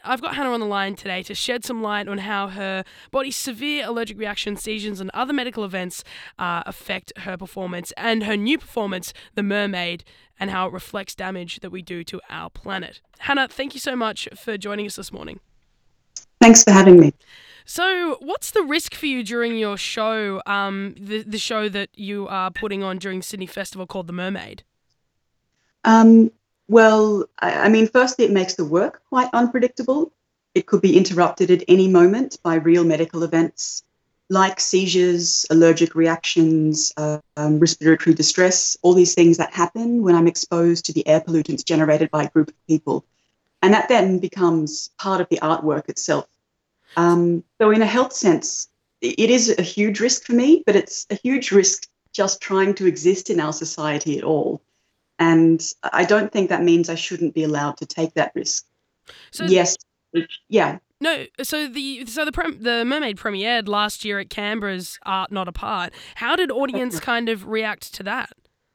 I've got Hannah on the line today to shed some light on how her body's severe allergic reactions, seizures, and other medical events affect her performance and her new performance, The Mermaid, and how it reflects damage that we do to our planet. Hannah, thank you so much for joining us this morning. Thanks for having me. So, what's the risk for you during your show, the show that you are putting on during Sydney Festival called The Mermaid? Um, well, firstly, it makes the work quite unpredictable. It could be interrupted at any moment by real medical events like seizures, allergic reactions, respiratory distress, all these things that happen when I'm exposed to the air pollutants generated by a group of people. And that then becomes part of the artwork itself. So in a health sense, it is a huge risk for me, but it's a huge risk just trying to exist in our society at all. And I don't think that means I shouldn't be allowed to take that risk. So, Yes, yeah. no, the Mermaid premiered last year at Canberra's Art Not Apart. How did audience kind of react to that?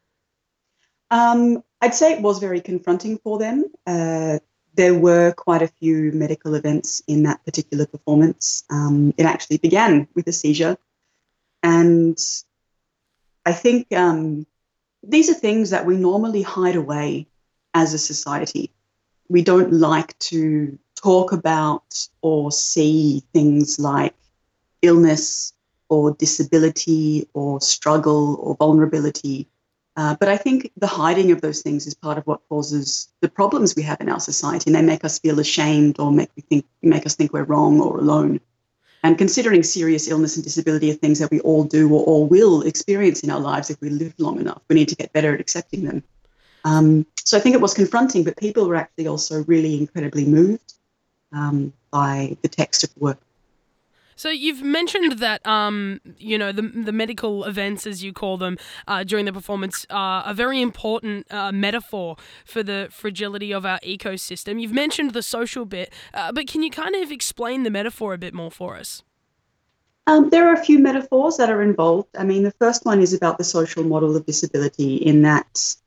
I'd say it was very confronting for them. There were quite a few medical events in that particular performance. It actually began with a seizure. And I think these are things that we normally hide away as a society. We don't like to talk about or see things like illness or disability or struggle or vulnerability. But I think the hiding of those things is part of what causes the problems we have in our society, and they make us feel ashamed or make us think we're wrong or alone. And considering serious illness and disability are things that we all do or all will experience in our lives if we live long enough, we need to get better at accepting them. So I think it was confronting, but people were actually also really incredibly moved by the text of the work. So you've mentioned that the medical events, as you call them, during the performance are a very important metaphor for the fragility of our ecosystem. You've mentioned the social bit, but can you kind of explain the metaphor a bit more for us? There are a few metaphors that are involved. I mean, the first one is about the social model of disability in that,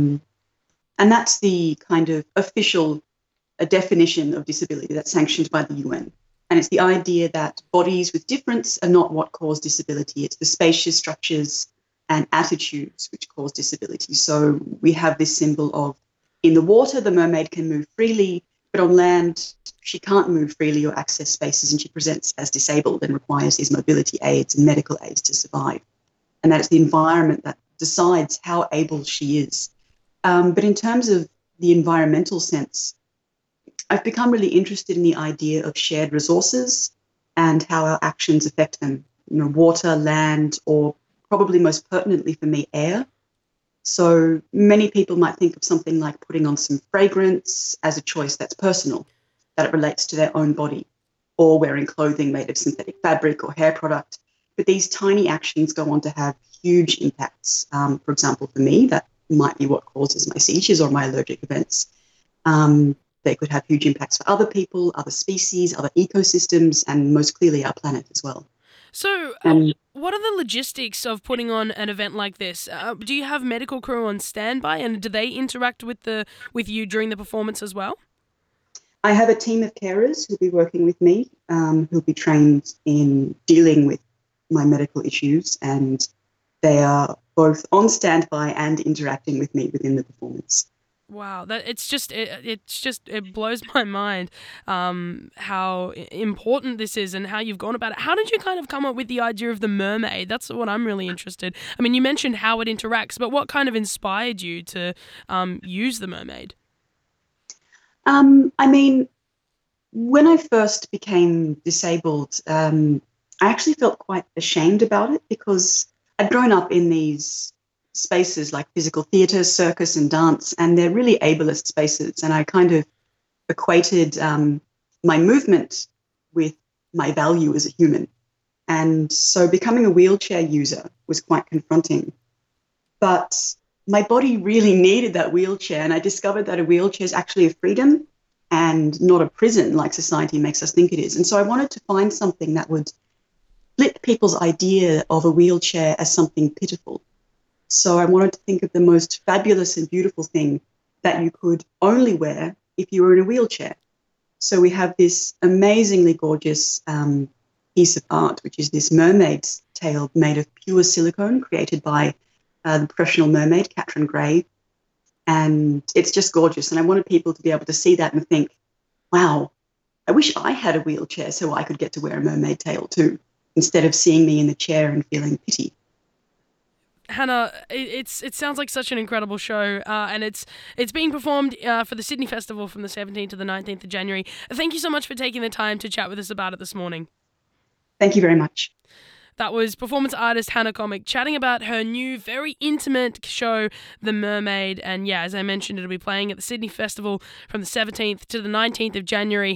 and that's the kind of official definition of disability that's sanctioned by the UN. And it's the idea that bodies with difference are not what cause disability. It's the spacious structures and attitudes which cause disability. So we have this symbol of in the water, the mermaid can move freely, but on land, she can't move freely or access spaces, and she presents as disabled and requires these mobility aids and medical aids to survive. And that it's the environment that decides how able she is. But in terms of the environmental sense, I've become really interested in the idea of shared resources and how our actions affect them. You know, water, land, or probably most pertinently for me, air. So many people might think of something like putting on some fragrance as a choice that's personal, that it relates to their own body, or wearing clothing made of synthetic fabric or hair product. But these tiny actions go on to have huge impacts. For example, for me, that might be what causes my seizures or my allergic events. They could have huge impacts for other people, other species, other ecosystems, and most clearly our planet as well. So, And what are the logistics of putting on an event like this? Do you have medical crew on standby, and do they interact with you during the performance as well? I have a team of carers who'll be working with me, who'll be trained in dealing with my medical issues, and they are both on standby and interacting with me within the performance. Wow, it blows my mind how important this is and how you've gone about it. How did you kind of come up with the idea of the mermaid? That's what I'm really interested. I mean, you mentioned how it interacts, but what kind of inspired you to use the mermaid? I mean, when I first became disabled, I actually felt quite ashamed about it because I'd grown up in these spaces like physical theatre, circus, and dance, and they're really ableist spaces. And I kind of equated my movement with my value as a human. And so becoming a wheelchair user was quite confronting. But my body really needed that wheelchair. And I discovered that a wheelchair is actually a freedom and not a prison like society makes us think it is. And so I wanted to find something that would flip people's idea of a wheelchair as something pitiful. So I wanted to think of the most fabulous and beautiful thing that you could only wear if you were in a wheelchair. So we have this amazingly gorgeous piece of art, which is this mermaid's tail made of pure silicone, created by the professional mermaid, Katrin Gray. And it's just gorgeous. And I wanted people to be able to see that and think, wow, I wish I had a wheelchair so I could get to wear a mermaid tail too, instead of seeing me in the chair and feeling pity. Hannah, it sounds like such an incredible show, and it's being performed for the Sydney Festival from the 17th to the 19th of January. Thank you so much for taking the time to chat with us about it this morning. Thank you very much. That was performance artist Hannah Comic chatting about her new, very intimate show, The Mermaid. And yeah, as I mentioned, it'll be playing at the Sydney Festival from the 17th to the 19th of January.